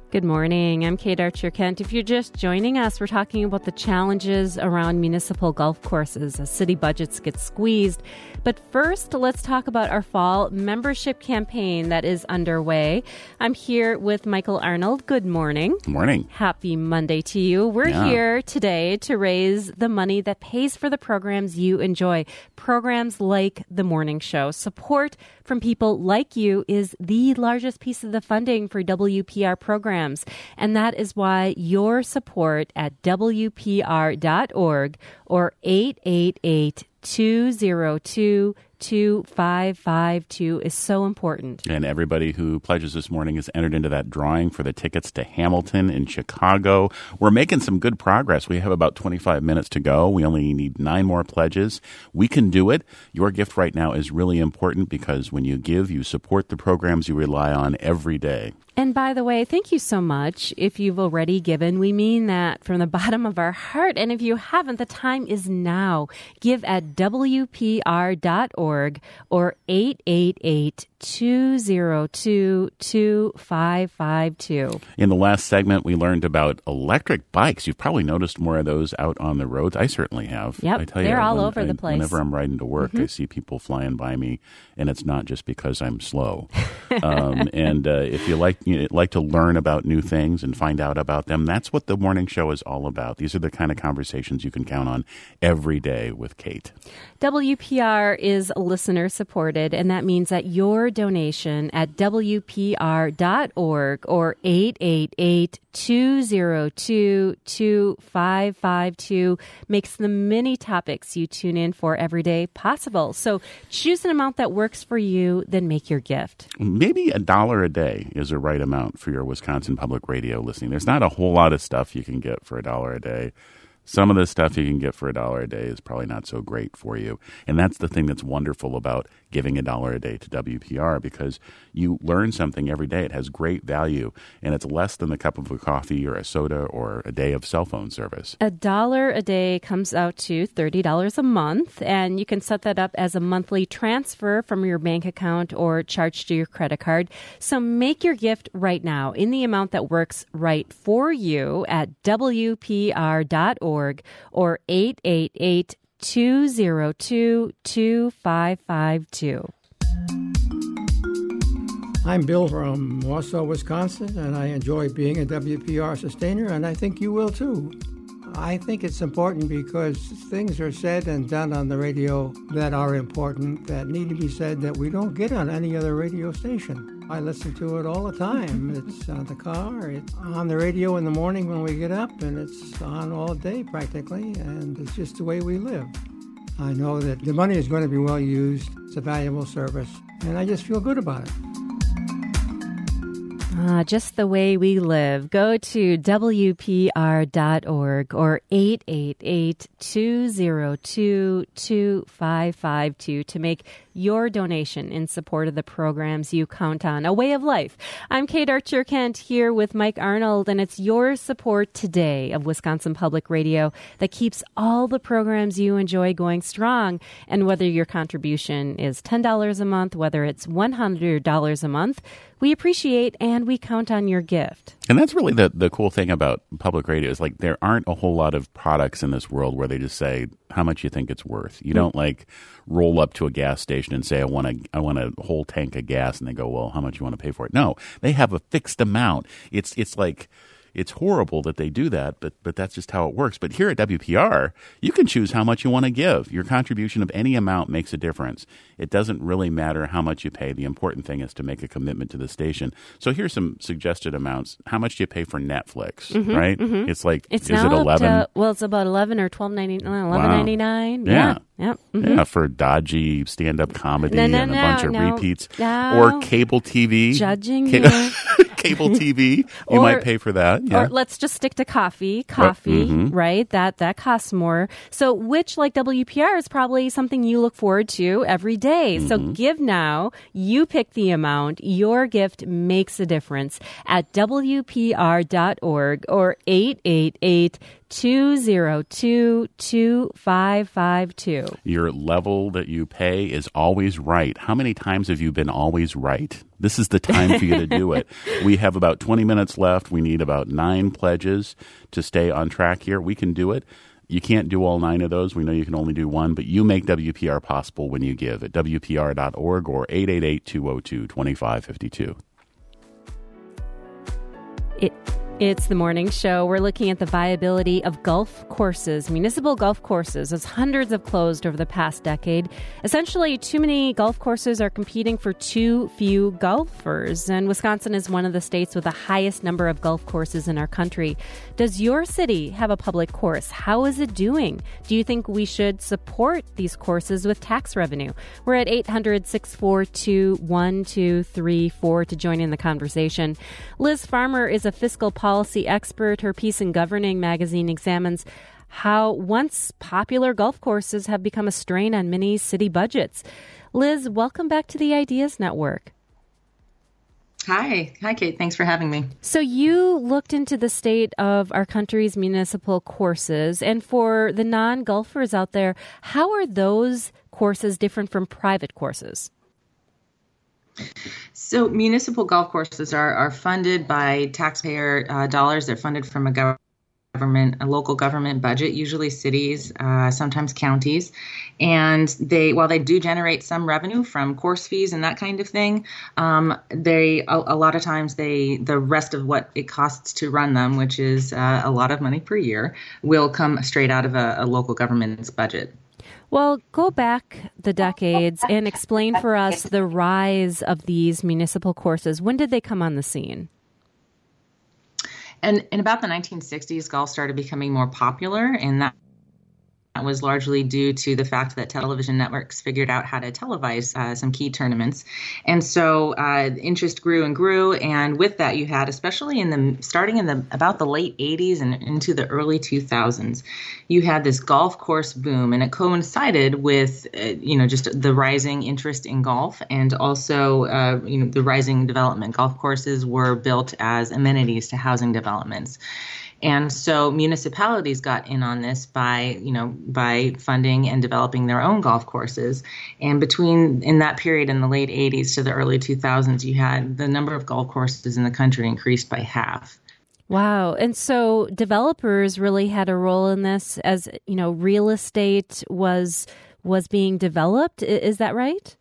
Good morning. I'm Kate Archer-Kent. If you're just joining us, we're talking about the challenges around municipal golf courses as city budgets get squeezed. But first, let's talk about our fall membership campaign that is underway. I'm here with Michael Arnold. Good morning. Good morning. Happy Monday to you. We're here today to raise the money that pays for the programs you enjoy. Programs like The Morning Show. Support from people like you is the largest piece of the funding for WPR programs. And that is why your support at WPR.org or 888-202-2552 is so important. And everybody who pledges this morning is entered into that drawing for the tickets to Hamilton in Chicago. We're making some good progress. We have about 25 minutes to go. We only need 9 more pledges. We can do it. Your gift right now is really important because when you give, you support the programs you rely on every day. And by the way, thank you so much. If you've already given, we mean that from the bottom of our heart. And if you haven't, the time is now. Give at WPR.org or 888-202-2552. In the last segment, we learned about electric bikes. You've probably noticed more of those out on the roads. I certainly have. Yep, I tell they're you, all over the place. Whenever I'm riding to work, I see people flying by me, and it's not just because I'm slow. If you like to learn about new things and find out about them, that's what the morning show is all about. These are the kind of conversations you can count on every day with Kate. WPR is listener supported, and that means that your donation at WPR.org or 888-202-2552 makes the many topics you tune in for every day possible. So choose an amount that works for you, then make your gift. Maybe $1 a day is a right amount for your Wisconsin Public Radio listening. There's not a whole lot of stuff you can get for $1 a day. Some of the stuff you can get for $1 a day is probably not so great for you. And that's the thing that's wonderful about giving $1 a day to WPR, because you learn something every day. It has great value, and it's less than a cup of a coffee or a soda or a day of cell phone service. $1 a day comes out to $30 a month, and you can set that up as a monthly transfer from your bank account or charged to your credit card. So make your gift right now in the amount that works right for you at WPR.org or 888-202-2552. I'm Bill from Warsaw, Wisconsin, and I enjoy being a WPR sustainer, and I think you will too. I think it's important because things are said and done on the radio that are important, that need to be said, that we don't get on any other radio station. I listen to it all the time. It's on the car, it's on the radio in the morning when we get up, and it's on all day practically, and it's just the way we live. I know that the money is going to be well used. It's a valuable service, and I just feel good about it. Just the way we live. Go to WPR.org or 888-202-2552 to make your donation in support of the programs you count on. A way of life. I'm Kate Archer-Kent here with Mike Arnold, and it's your support today of Wisconsin Public Radio that keeps all the programs you enjoy going strong. And whether your contribution is $10 a month, whether it's $100 a month, we appreciate and we count on your gift. And that's really the cool thing about public radio is, like, there aren't a whole lot of products in this world where they just say how much you think it's worth. You don't roll up to a gas station and say, I want a whole tank of gas, and they go, well, how much you want to pay for it? No, they have a fixed amount. It's like, it's horrible that they do that, but that's just how it works. But here at WPR, you can choose how much you want to give. Your contribution of any amount makes a difference. It doesn't really matter how much you pay. The important thing is to make a commitment to the station. So here's some suggested amounts. How much do you pay for Netflix, right? Mm-hmm. Is it 11? It's about 11 or $11.99. Yeah. Yep. Mm-hmm. Yeah, for dodgy stand-up comedy and a bunch of repeats. Or cable TV. Judging Cable TV. You might pay for that. Yeah. Or let's just stick to coffee, right? That costs more. So which, like WPR, is probably something you look forward to every day. So give now. You pick the amount. Your gift makes a difference at WPR.org or 888 800-202-2552. Your level that you pay is always right. How many times have you been always right? This is the time for you to do it. We have about 20 minutes left. We need about 9 pledges to stay on track here. We can do it. You can't do all 9 of those. We know you can only do 1, but you make WPR possible when you give at WPR.org or 888-202-2552. It's the morning show. We're looking at the viability of golf courses, municipal golf courses, as hundreds have closed over the past decade. Essentially, too many golf courses are competing for too few golfers, and Wisconsin is one of the states with the highest number of golf courses in our country. Does your city have a public course? How is it doing? Do you think we should support these courses with tax revenue? We're at 800-642-1234 to join in the conversation. Liz Farmer is a fiscal policy expert. Her piece in Governing magazine examines how once popular golf courses have become a strain on many city budgets. Liz, welcome back to the Ideas Network. Hi, Kate. Thanks for having me. So you looked into the state of our country's municipal courses, and for the non-golfers out there, how are those courses different from private courses? So municipal golf courses are funded by taxpayer dollars. They're funded from a local government budget, usually cities, sometimes counties. And while they do generate some revenue from course fees and that kind of thing, a lot of times the rest of what it costs to run them, which is a lot of money per year, will come straight out of a local government's budget. Well, go back the decades and explain for us the rise of these municipal courses. When did they come on the scene? And in about the 1960s, golf started becoming more popular, and that was largely due to the fact that television networks figured out how to televise some key tournaments. And so interest grew and grew. And with that, you had, especially starting in about the late 80s and into the early 2000s, you had this golf course boom. And it coincided with, just the rising interest in golf and also, the rising development. Golf courses were built as amenities to housing developments. And so municipalities got in on this by funding and developing their own golf courses. And in that period in the late 80s to the early 2000s, you had the number of golf courses in the country increased by half. Wow. And so developers really had a role in this as, real estate was being developed. Is that right?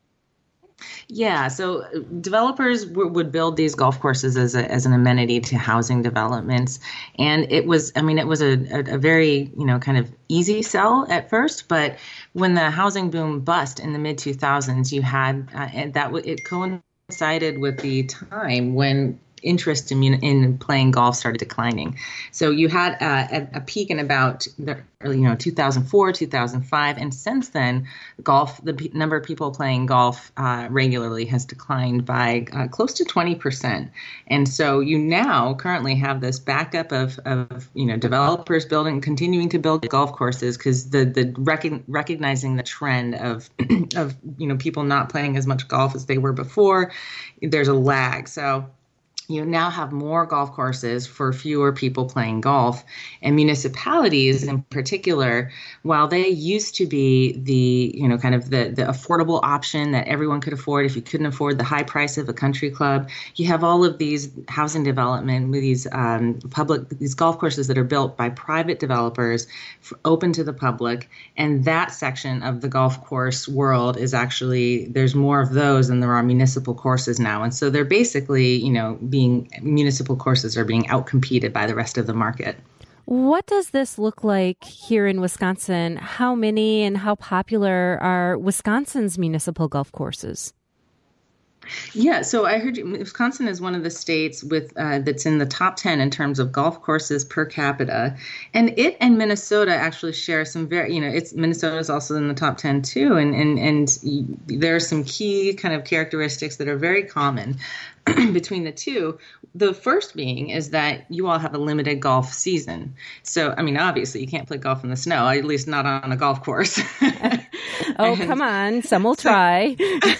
Yeah, so developers would build these golf courses as an amenity to housing developments, and it was a very kind of easy sell at first, but when the housing boom bust in the mid 2000s, you had it coincided with the time when interest in playing golf started declining. So you had a peak in about 2004, 2005, and since then, the number of people playing golf regularly has declined by close to 20%. And so you now currently have this backup of developers continuing to build golf courses because recognizing the trend of people not playing as much golf as they were before, there's a lag. So you now have more golf courses for fewer people playing golf, and municipalities in particular, while they used to be the affordable option that everyone could afford if you couldn't afford the high price of a country club, you have all of these housing development with these these golf courses that are built by private developers open to the public, and that section of the golf course world is actually, there's more of those than there are municipal courses now, and so they're basically municipal courses are being outcompeted by the rest of the market. What does this look like here in Wisconsin? How many and how popular are Wisconsin's municipal golf courses? Yeah, so I heard Wisconsin is one of the states with that's in the top 10 in terms of golf courses per capita, and it and Minnesota actually share some Minnesota is also in the top 10 too, and there are some key kind of characteristics that are very common between the two. The first being is that you all have a limited golf season. So, obviously you can't play golf in the snow, at least not on a golf course. Oh, come on. Some will try.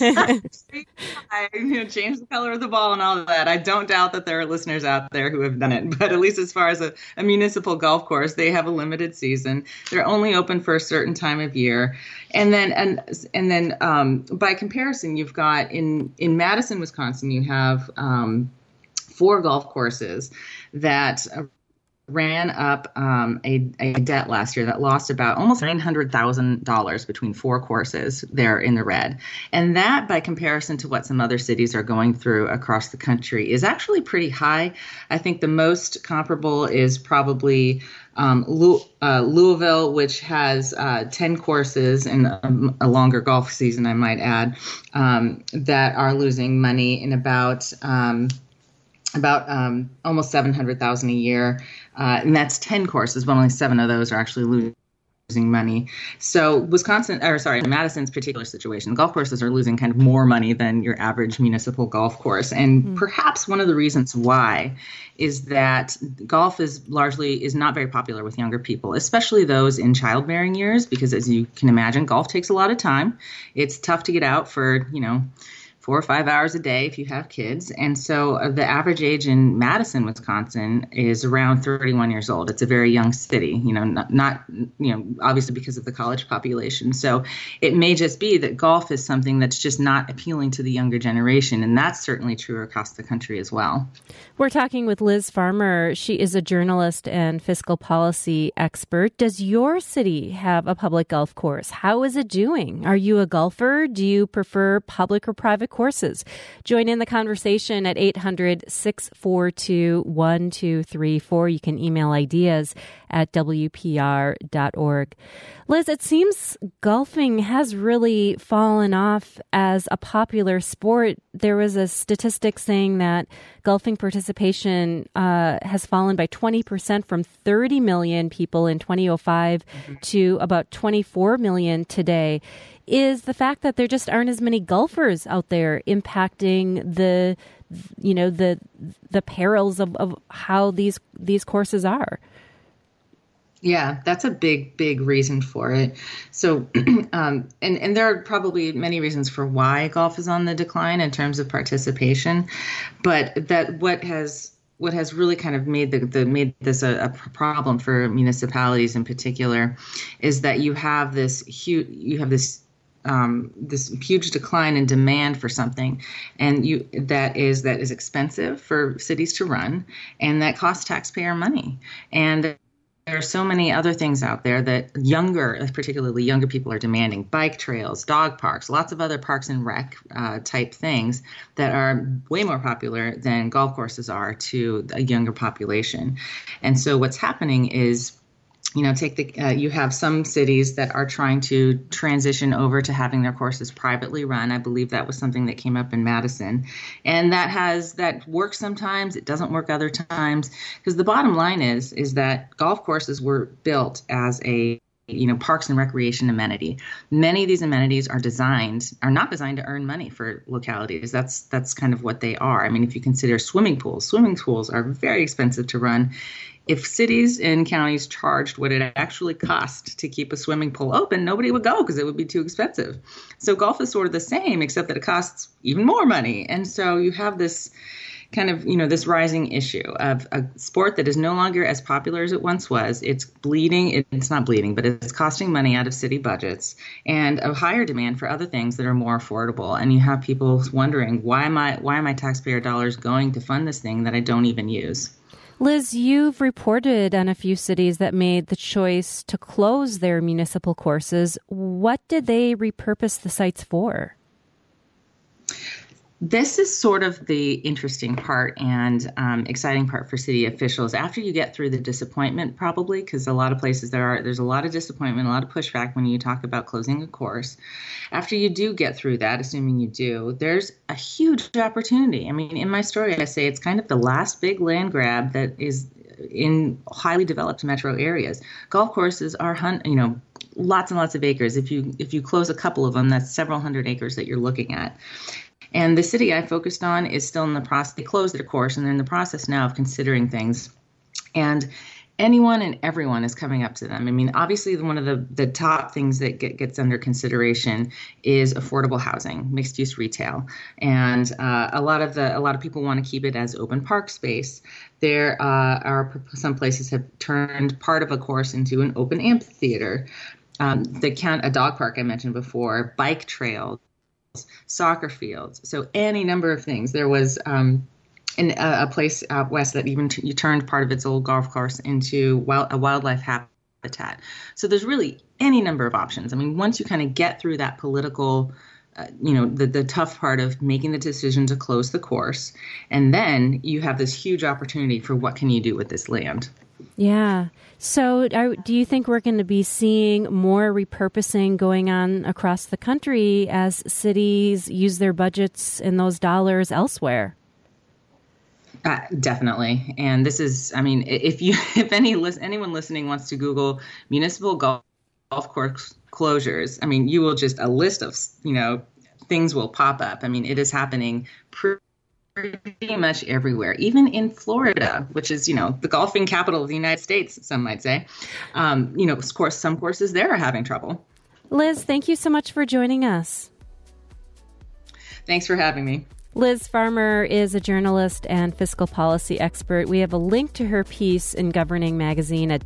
Change the color of the ball and all of that. I don't doubt that there are listeners out there who have done it. But at least as far as a municipal golf course, they have a limited season. They're only open for a certain time of year. And then by comparison, you've got in Madison, Wisconsin, you have 4 golf courses that ran up a debt last year that lost about almost $900,000 between 4 courses there in the red. And that, by comparison to what some other cities are going through across the country, is actually pretty high. I think the most comparable is probably Louisville, which has 10 courses and a longer golf season, I might add, that are losing money in about almost $700,000 a year. And that's 10 courses, but only 7 of those are actually losing money. So Madison's particular situation, golf courses are losing kind of more money than your average municipal golf course. And perhaps one of the reasons why is that golf is not very popular with younger people, especially those in childbearing years, because as you can imagine, golf takes a lot of time. It's tough to get out for, 4 or 5 hours a day if you have kids. And so the average age in Madison, Wisconsin is around 31 years old. It's a very young city, not obviously because of the college population. So it may just be that golf is something that's just not appealing to the younger generation. And that's certainly true across the country as well. We're talking with Liz Farmer. She is a journalist and fiscal policy expert. Does your city have a public golf course? How is it doing? Are you a golfer? Do you prefer public or private courses? Join in the conversation at 800-642-1234. You can email ideas at WPR.org. Liz, it seems golfing has really fallen off as a popular sport. There was a statistic saying that golfing participation has fallen by 20% from 30 million people in 2005 to about 24 million today. Is the fact that there just aren't as many golfers out there impacting the perils of how these courses are? Yeah, that's a big reason for it. So, and there are probably many reasons for why golf is on the decline in terms of participation, but that what has really kind of made this a problem for municipalities in particular is that you have this huge decline in demand for something, and that is expensive for cities to run, and that costs taxpayer money. And there are so many other things out there that particularly younger people are demanding: bike trails, dog parks, lots of other parks and rec type things that are way more popular than golf courses are to a younger population. And so what's happening is, you have some cities that are trying to transition over to having their courses privately run. I believe that was something that came up in Madison. And that works sometimes. It doesn't work other times. Because the bottom line is that golf courses were built as a parks and recreation amenity. Many of these amenities are not designed to earn money for localities. That's kind of what they are. I mean, if you consider swimming pools are very expensive to run. If cities and counties charged what it actually cost to keep a swimming pool open, nobody would go because it would be too expensive. So golf is sort of the same, except that it costs even more money. And so you have this kind of, this rising issue of a sport that is no longer as popular as it once was. It's bleeding. It's not bleeding, but it's costing money out of city budgets, and a higher demand for other things that are more affordable. And you have people wondering, why am I taxpayer dollars going to fund this thing that I don't even use? Liz, you've reported on a few cities that made the choice to close their municipal courses. What did they repurpose the sites for? This is sort of the interesting part and exciting part for city officials. After you get through the disappointment, probably, because a lot of places there's a lot of disappointment, a lot of pushback when you talk about closing a course. After you do get through that, assuming you do, there's a huge opportunity. I mean, in my story, I say it's kind of the last big land grab that is in highly developed metro areas. Golf courses are, lots and lots of acres. If you close a couple of them, that's several hundred acres that you're looking at. And the city I focused on is still in the process. They closed their course, and they're in the process now of considering things. And anyone and everyone is coming up to them. I mean, obviously, one of the top things that gets under consideration is affordable housing, mixed use retail, and a lot of people want to keep it as open park space. There are some places have turned part of a course into an open amphitheater. A dog park I mentioned before, bike trails, soccer fields. So any number of things. There was in a place out west that even you turned part of its old golf course into a wildlife habitat. So there's really any number of options. I mean, once you kind of get through that political, the tough part of making the decision to close the course, and then you have this huge opportunity for what can you do with this land. Yeah. So do you think we're going to be seeing more repurposing going on across the country as cities use their budgets and those dollars elsewhere? Definitely. And this is, I mean, if anyone listening wants to Google municipal golf course closures, I mean, you will just, a list of, things will pop up. I mean, it is happening pretty much everywhere, even in Florida, which is, the golfing capital of the United States, some might say. Of course, some courses there are having trouble. Liz, thank you so much for joining us. Thanks for having me. Liz Farmer is a journalist and fiscal policy expert. We have a link to her piece in Governing Magazine at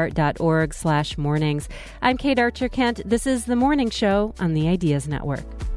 wpr.org/mornings. I'm Kate Archer-Kent. This is The Morning Show on the Ideas Network.